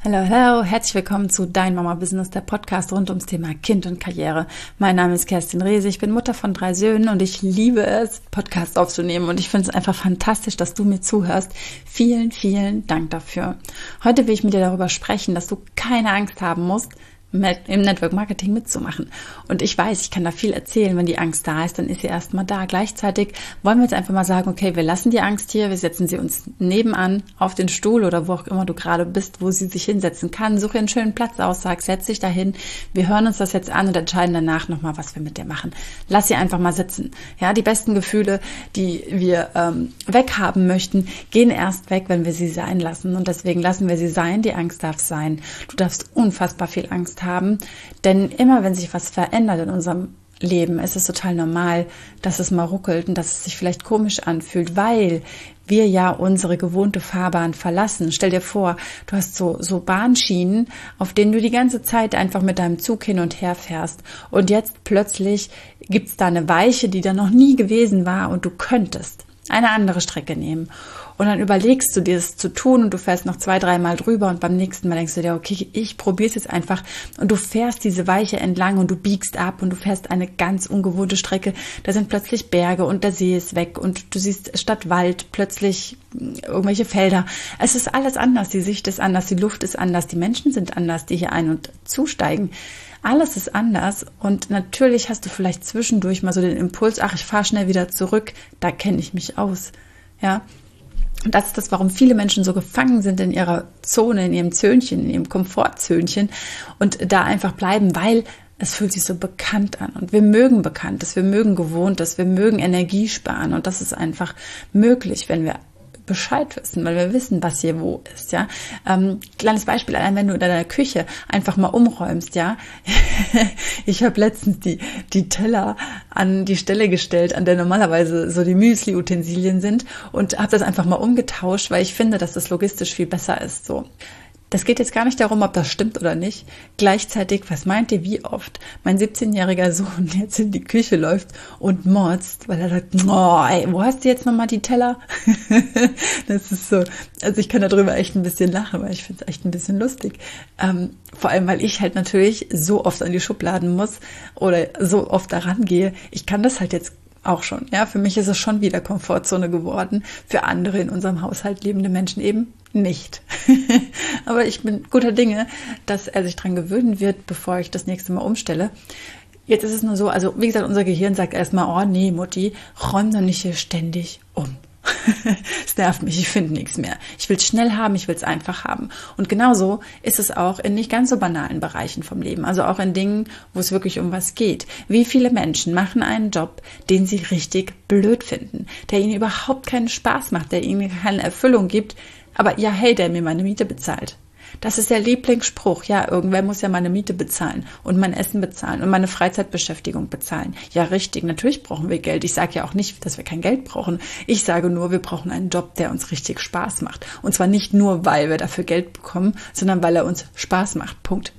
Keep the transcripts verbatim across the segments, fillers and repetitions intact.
Hallo, hallo, herzlich willkommen zu Dein Mama Business, der Podcast rund ums Thema Kind und Karriere. Mein Name ist Kerstin Rehse, ich bin Mutter von drei Söhnen und ich liebe es, Podcasts aufzunehmen und ich finde es einfach fantastisch, dass du mir zuhörst. Vielen, vielen Dank dafür. Heute will ich mit dir darüber sprechen, dass du keine Angst haben musst, im Network Marketing mitzumachen. Und ich weiß, ich kann da viel erzählen, wenn die Angst da ist, dann ist sie erstmal da. Gleichzeitig wollen wir jetzt einfach mal sagen, okay, wir lassen die Angst hier, wir setzen sie uns nebenan auf den Stuhl oder wo auch immer du gerade bist, wo sie sich hinsetzen kann. Suche einen schönen Platz aus, sag, setz dich dahin. Wir hören uns das jetzt an und entscheiden danach nochmal, was wir mit dir machen. Lass sie einfach mal sitzen. Ja, die besten Gefühle, die wir ähm, weghaben möchten, gehen erst weg, wenn wir sie sein lassen. Und deswegen lassen wir sie sein. Die Angst darf sein. Du darfst unfassbar viel Angst haben, denn immer wenn sich was verändert in unserem Leben, ist es total normal, dass es mal ruckelt und dass es sich vielleicht komisch anfühlt, weil wir ja unsere gewohnte Fahrbahn verlassen. Stell dir vor, du hast so, so Bahnschienen, auf denen du die ganze Zeit einfach mit deinem Zug hin und her fährst und jetzt plötzlich gibt's da eine Weiche, die da noch nie gewesen war und du könntest eine andere Strecke nehmen. Und dann überlegst du dir es zu tun und du fährst noch zwei, dreimal drüber und beim nächsten Mal denkst du dir, okay, ich probiere es jetzt einfach und du fährst diese Weiche entlang und du biegst ab und du fährst eine ganz ungewohnte Strecke. Da sind plötzlich Berge und der See ist weg und du siehst statt Wald plötzlich irgendwelche Felder. Es ist alles anders, die Sicht ist anders, die Luft ist anders, die Menschen sind anders, die hier ein- und zusteigen. Alles ist anders und natürlich hast du vielleicht zwischendurch mal so den Impuls, ach, ich fahre schnell wieder zurück, da kenne ich mich aus, ja. Und das ist das, warum viele Menschen so gefangen sind in ihrer Zone, in ihrem Zönchen, in ihrem Komfortzönchen und da einfach bleiben, weil es fühlt sich so bekannt an. Und wir mögen Bekanntes, wir mögen Gewohntes, wir mögen Energie sparen. Und das ist einfach möglich, wenn wir Bescheid wissen, weil wir wissen, was hier wo ist, ja. Ähm, kleines Beispiel, allein wenn du in deiner Küche einfach mal umräumst, ja. Ich habe letztens die die Teller an die Stelle gestellt, an der normalerweise so die Müsli-Utensilien sind und habe das einfach mal umgetauscht, weil ich finde, dass das logistisch viel besser ist, so. Das geht jetzt gar nicht darum, ob das stimmt oder nicht. Gleichzeitig, was meint ihr, wie oft mein siebzehnjähriger Sohn jetzt in die Küche läuft und motzt, weil er sagt, oh, ey, wo hast du jetzt nochmal die Teller? Das ist so, also ich kann darüber echt ein bisschen lachen, weil ich finde es echt ein bisschen lustig. Ähm, vor allem, weil ich halt natürlich so oft an die Schubladen muss oder so oft daran gehe. Ich kann das halt jetzt auch schon, ja. Für mich ist es schon wieder Komfortzone geworden. Für andere in unserem Haushalt lebende Menschen eben nicht. Aber ich bin guter Dinge, dass er sich dran gewöhnen wird, bevor ich das nächste Mal umstelle. Jetzt ist es nur so, also wie gesagt, unser Gehirn sagt erstmal, oh nee, Mutti, räum doch nicht hier ständig um. Es nervt mich, ich finde nichts mehr. Ich will es schnell haben, ich will es einfach haben. Und genauso ist es auch in nicht ganz so banalen Bereichen vom Leben. Also auch in Dingen, wo es wirklich um was geht. Wie viele Menschen machen einen Job, den sie richtig blöd finden, der ihnen überhaupt keinen Spaß macht, der ihnen keine Erfüllung gibt, aber ja, hey, der mir meine Miete bezahlt. Das ist der Lieblingsspruch. Ja, irgendwer muss ja meine Miete bezahlen und mein Essen bezahlen und meine Freizeitbeschäftigung bezahlen. Ja, richtig, natürlich brauchen wir Geld. Ich sage ja auch nicht, dass wir kein Geld brauchen. Ich sage nur, wir brauchen einen Job, der uns richtig Spaß macht. Und zwar nicht nur, weil wir dafür Geld bekommen, sondern weil er uns Spaß macht. Punkt.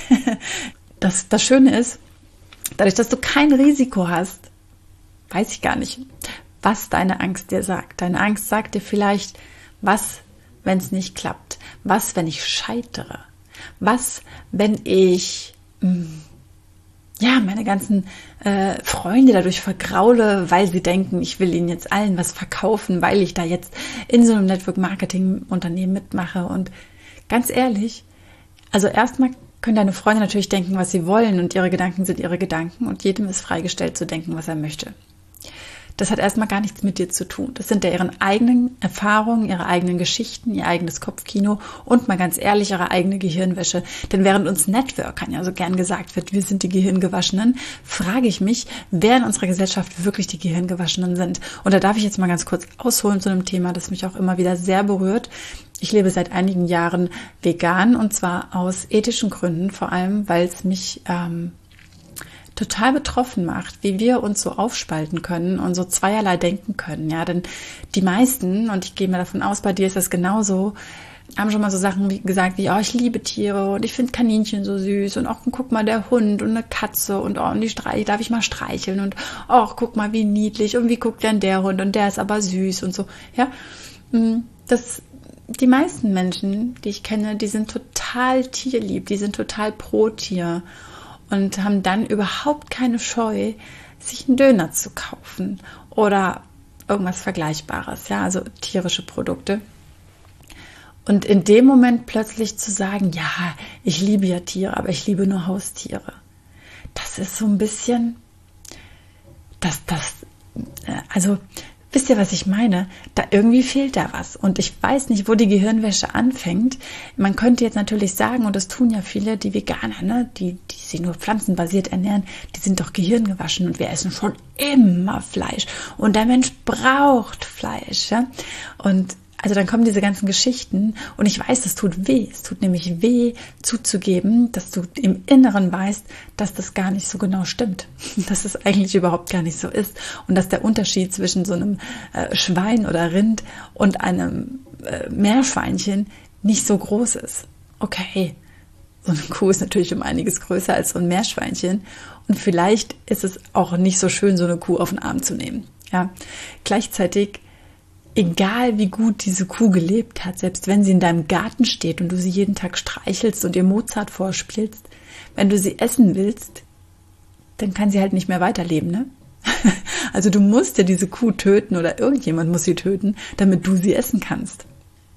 Das, das Schöne ist, dadurch, dass du kein Risiko hast, weiß ich gar nicht, was deine Angst dir sagt. Deine Angst sagt dir vielleicht, was, wenn es nicht klappt? Was, wenn ich scheitere? Was, wenn ich mh, ja meine ganzen äh, Freunde dadurch vergraule, weil sie denken, ich will ihnen jetzt allen was verkaufen, weil ich da jetzt in so einem Network-Marketing-Unternehmen mitmache? Und ganz ehrlich, also erstmal können deine Freunde natürlich denken, was sie wollen und ihre Gedanken sind ihre Gedanken und jedem ist freigestellt zu denken, was er möchte. Das hat erstmal gar nichts mit dir zu tun. Das sind ja ihre eigenen Erfahrungen, ihre eigenen Geschichten, ihr eigenes Kopfkino und mal ganz ehrlich, ihre eigene Gehirnwäsche. Denn während uns Networkern ja so gern gesagt wird, wir sind die Gehirngewaschenen, frage ich mich, wer in unserer Gesellschaft wirklich die Gehirngewaschenen sind. Und da darf ich jetzt mal ganz kurz ausholen zu einem Thema, das mich auch immer wieder sehr berührt. Ich lebe seit einigen Jahren vegan und zwar aus ethischen Gründen, vor allem, weil es mich ähm, total betroffen macht, wie wir uns so aufspalten können und so zweierlei denken können. Ja, denn die meisten, und ich gehe mal davon aus, bei dir ist das genauso, haben schon mal so Sachen wie, gesagt wie, oh, ich liebe Tiere und ich finde Kaninchen so süß und auch, guck mal, der Hund und eine Katze und oh, und die Streich, darf ich mal streicheln und oh, guck mal, wie niedlich und wie guckt denn der Hund und der ist aber süß und so. Ja, das die meisten Menschen, die ich kenne, die sind total tierlieb, die sind total pro Tier und haben dann überhaupt keine Scheu, sich einen Döner zu kaufen oder irgendwas Vergleichbares, ja, also tierische Produkte. Und in dem Moment plötzlich zu sagen, ja, ich liebe ja Tiere, aber ich liebe nur Haustiere. Das ist so ein bisschen, das, das, also, wisst ihr, was ich meine? Da irgendwie fehlt da was. Und ich weiß nicht, wo die Gehirnwäsche anfängt. Man könnte jetzt natürlich sagen, und das tun ja viele, die Veganer, ne, die, die sich nur pflanzenbasiert ernähren, die sind doch gehirngewaschen und wir essen schon immer Fleisch. Und der Mensch braucht Fleisch, ja. Und also dann kommen diese ganzen Geschichten und ich weiß, es tut weh. Es tut nämlich weh, zuzugeben, dass du im Inneren weißt, dass das gar nicht so genau stimmt. Dass es eigentlich überhaupt gar nicht so ist. Und dass der Unterschied zwischen so einem äh, Schwein oder Rind und einem äh, Meerschweinchen nicht so groß ist. Okay, so eine Kuh ist natürlich um einiges größer als so ein Meerschweinchen. Und vielleicht ist es auch nicht so schön, so eine Kuh auf den Arm zu nehmen. Ja, gleichzeitig, egal wie gut diese Kuh gelebt hat, selbst wenn sie in deinem Garten steht und du sie jeden Tag streichelst und ihr Mozart vorspielst, wenn du sie essen willst, dann kann sie halt nicht mehr weiterleben, ne? Also du musst ja diese Kuh töten oder irgendjemand muss sie töten, damit du sie essen kannst.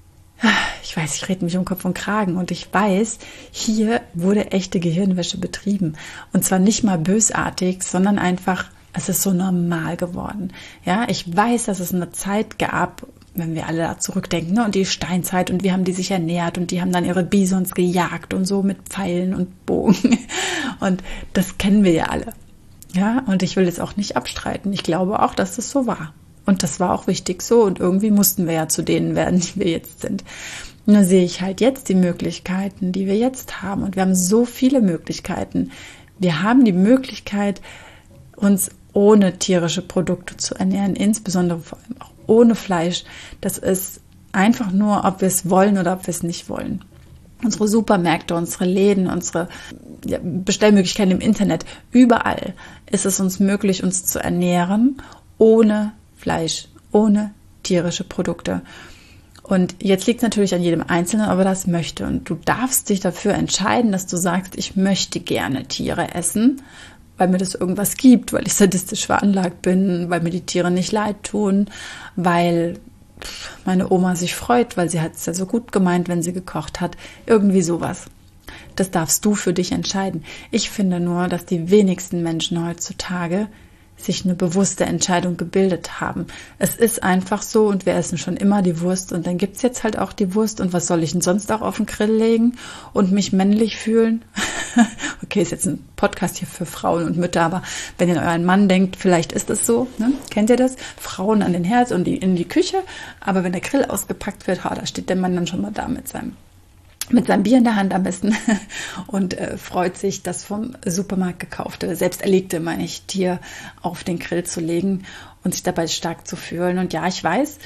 Ich weiß, ich rede mich um Kopf und Kragen und ich weiß, hier wurde echte Gehirnwäsche betrieben. Und zwar nicht mal bösartig, sondern einfach, es ist so normal geworden. Ja, ich weiß, dass es eine Zeit gab, wenn wir alle da zurückdenken, ne, und die Steinzeit und wie haben die sich ernährt und die haben dann ihre Bisons gejagt und so mit Pfeilen und Bogen. Und das kennen wir ja alle. Ja, und ich will es auch nicht abstreiten. Ich glaube auch, dass das so war. Und das war auch richtig so und irgendwie mussten wir ja zu denen werden, die wir jetzt sind. Nur sehe ich halt jetzt die Möglichkeiten, die wir jetzt haben. Und wir haben so viele Möglichkeiten. Wir haben die Möglichkeit, uns ohne tierische Produkte zu ernähren, insbesondere vor allem auch ohne Fleisch. Das ist einfach nur, ob wir es wollen oder ob wir es nicht wollen. Unsere Supermärkte, unsere Läden, unsere ja, Bestellmöglichkeiten im Internet, überall ist es uns möglich, uns zu ernähren ohne Fleisch, ohne tierische Produkte. Und jetzt liegt es natürlich an jedem Einzelnen, ob er das möchte. Und du darfst dich dafür entscheiden, dass du sagst, ich möchte gerne Tiere essen, weil mir das irgendwas gibt, weil ich sadistisch veranlagt bin, weil mir die Tiere nicht leid tun, weil meine Oma sich freut, weil sie hat es ja so gut gemeint, wenn sie gekocht hat. Irgendwie sowas. Das darfst du für dich entscheiden. Ich finde nur, dass die wenigsten Menschen heutzutage sich eine bewusste Entscheidung gebildet haben. Es ist einfach so und wir essen schon immer die Wurst und dann gibt's jetzt halt auch die Wurst und was soll ich denn sonst auch auf den Grill legen und mich männlich fühlen? Okay, ist jetzt ein Podcast hier für Frauen und Mütter, aber wenn ihr an euren Mann denkt, vielleicht ist es so, ne? Kennt ihr das? Frauen an den Herd und die, in die Küche, aber wenn der Grill ausgepackt wird, ha, da steht der Mann dann schon mal da mit seinem mit seinem Bier in der Hand am besten und äh, freut sich, das vom Supermarkt gekaufte, selbst erlegte, meine ich, Tier auf den Grill zu legen und sich dabei stark zu fühlen. Und ja, ich weiß,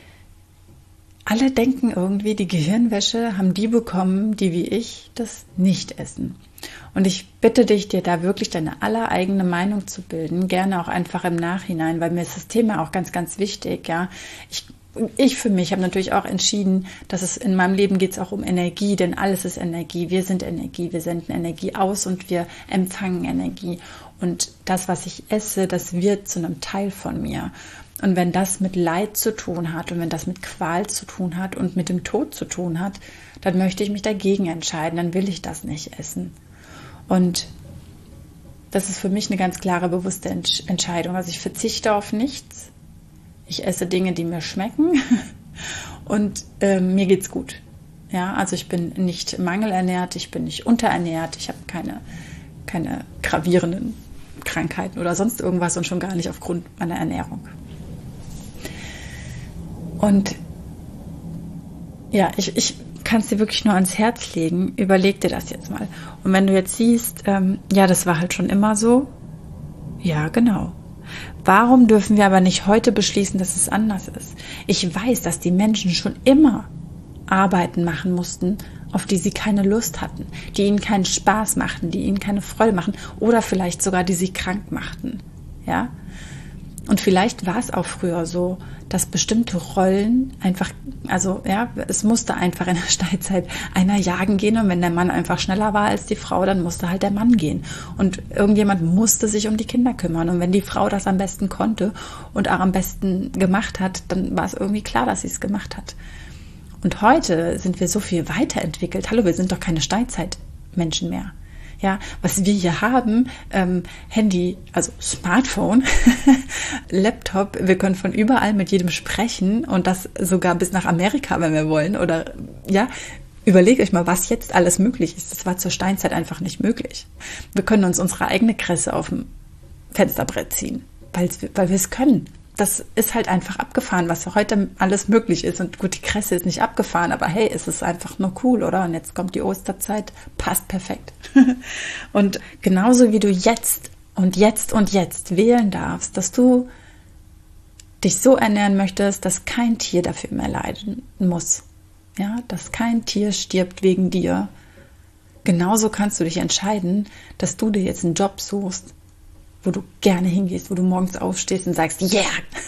alle denken irgendwie, die Gehirnwäsche haben die bekommen, die wie ich das nicht essen. Und ich bitte dich, dir da wirklich deine allereigene Meinung zu bilden, gerne auch einfach im Nachhinein, weil mir ist das Thema auch ganz, ganz wichtig, ja. Ich Ich für mich habe natürlich auch entschieden, dass es in meinem Leben geht es auch um Energie, denn alles ist Energie. Wir sind Energie, wir senden Energie aus und wir empfangen Energie. Und das, was ich esse, das wird zu einem Teil von mir. Und wenn das mit Leid zu tun hat und wenn das mit Qual zu tun hat und mit dem Tod zu tun hat, dann möchte ich mich dagegen entscheiden, dann will ich das nicht essen. Und das ist für mich eine ganz klare, bewusste Entscheidung. Also ich verzichte auf nichts. Ich esse Dinge, die mir schmecken und äh, mir geht's gut. Ja, also ich bin nicht mangelernährt, ich bin nicht unterernährt, ich habe keine, keine gravierenden Krankheiten oder sonst irgendwas und schon gar nicht aufgrund meiner Ernährung. Und ja, ich, ich kann es dir wirklich nur ans Herz legen, überleg dir das jetzt mal. Und wenn du jetzt siehst, ähm, ja, das war halt schon immer so, ja, genau. Warum dürfen wir aber nicht heute beschließen, dass es anders ist? Ich weiß, dass die Menschen schon immer Arbeiten machen mussten, auf die sie keine Lust hatten, die ihnen keinen Spaß machten, die ihnen keine Freude machen oder vielleicht sogar die sie krank machten. Ja? Und vielleicht war es auch früher so, dass bestimmte Rollen einfach, also ja, es musste einfach in der Steinzeit einer jagen gehen und wenn der Mann einfach schneller war als die Frau, dann musste halt der Mann gehen. Und irgendjemand musste sich um die Kinder kümmern. Und wenn die Frau das am besten konnte und auch am besten gemacht hat, dann war es irgendwie klar, dass sie es gemacht hat. Und heute sind wir so viel weiterentwickelt. Hallo, wir sind doch keine Steinzeitmenschen mehr. Ja, was wir hier haben, ähm, Handy, also Smartphone, Laptop, wir können von überall mit jedem sprechen und das sogar bis nach Amerika, wenn wir wollen. Oder ja, überlegt euch mal, was jetzt alles möglich ist. Das war zur Steinzeit einfach nicht möglich. Wir können uns unsere eigene Kresse auf dem Fensterbrett ziehen, weil wir es können. Das ist halt einfach abgefahren, was heute alles möglich ist. Und gut, die Kresse ist nicht abgefahren, aber hey, es ist einfach nur cool, oder? Und jetzt kommt die Osterzeit, passt perfekt. Und genauso wie du jetzt und jetzt und jetzt wählen darfst, dass du dich so ernähren möchtest, dass kein Tier dafür mehr leiden muss. Ja, dass kein Tier stirbt wegen dir. Genauso kannst du dich entscheiden, dass du dir jetzt einen Job suchst, wo du gerne hingehst, wo du morgens aufstehst und sagst, yeah!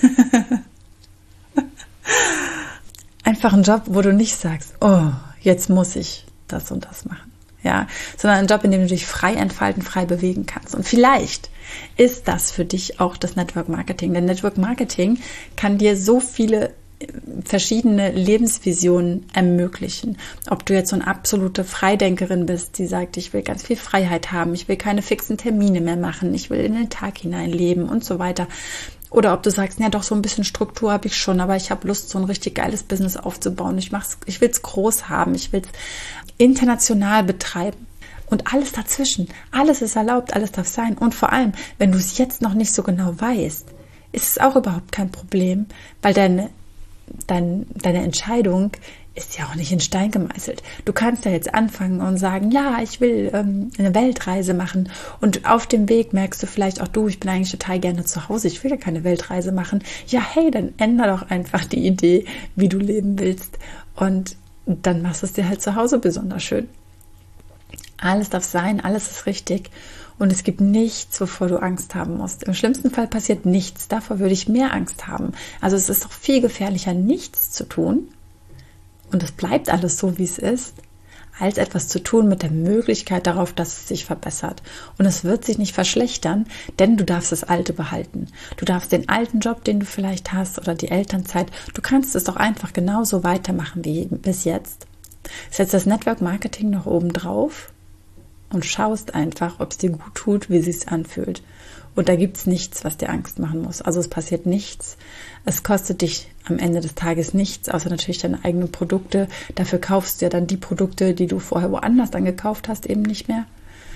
Einfach ein Job, wo du nicht sagst, oh, jetzt muss ich das und das machen. Ja, sondern ein Job, in dem du dich frei entfalten, frei bewegen kannst. Und vielleicht ist das für dich auch das Network Marketing. Denn Network Marketing kann dir so viele verschiedene Lebensvisionen ermöglichen. Ob du jetzt so eine absolute Freidenkerin bist, die sagt, ich will ganz viel Freiheit haben, ich will keine fixen Termine mehr machen, ich will in den Tag hinein leben und so weiter. Oder ob du sagst, ja doch, so ein bisschen Struktur habe ich schon, aber ich habe Lust, so ein richtig geiles Business aufzubauen. Ich mach's, ich will es groß haben, ich will es international betreiben. Und alles dazwischen, alles ist erlaubt, alles darf sein. Und vor allem, wenn du es jetzt noch nicht so genau weißt, ist es auch überhaupt kein Problem, weil deine Dein, deine Entscheidung ist ja auch nicht in Stein gemeißelt. Du kannst ja jetzt anfangen und sagen, ja, ich will ähm, eine Weltreise machen und auf dem Weg merkst du vielleicht auch, du, ich bin eigentlich total gerne zu Hause, ich will ja keine Weltreise machen. Ja, hey, dann änder doch einfach die Idee, wie du leben willst und dann machst du es dir halt zu Hause besonders schön. Alles darf sein, alles ist richtig. Und es gibt nichts, wovor du Angst haben musst. Im schlimmsten Fall passiert nichts. Davor würde ich mehr Angst haben. Also es ist doch viel gefährlicher, nichts zu tun. Und es bleibt alles so, wie es ist, als etwas zu tun mit der Möglichkeit darauf, dass es sich verbessert. Und es wird sich nicht verschlechtern, denn du darfst das Alte behalten. Du darfst den alten Job, den du vielleicht hast, oder die Elternzeit, du kannst es doch einfach genauso weitermachen wie bis jetzt. Setz das Network Marketing noch oben drauf und schaust einfach, ob es dir gut tut, wie es sich anfühlt. Und da gibt es nichts, was dir Angst machen muss. Also es passiert nichts. Es kostet dich am Ende des Tages nichts, außer natürlich deine eigenen Produkte. Dafür kaufst du ja dann die Produkte, die du vorher woanders dann gekauft hast, eben nicht mehr.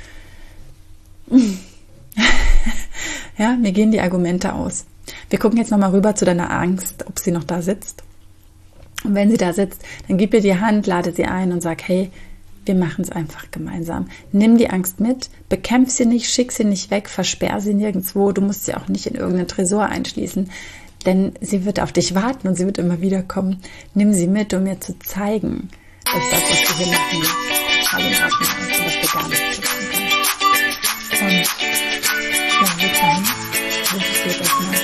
Ja, mir gehen die Argumente aus. Wir gucken jetzt nochmal rüber zu deiner Angst, ob sie noch da sitzt. Und wenn sie da sitzt, dann gib ihr die Hand, lade sie ein und sag, hey, wir machen es einfach gemeinsam. Nimm die Angst mit, bekämpf sie nicht, schick sie nicht weg, versperr sie nirgendwo. Du musst sie auch nicht in irgendeinen Tresor einschließen, denn sie wird auf dich warten und sie wird immer wieder kommen. Nimm sie mit, um mir zu zeigen, dass das, was du hier machen willst, alle in Ordnung ist und dass wir gar nichts tun können. Und ja, bis dahin wünsche ich dir das mal.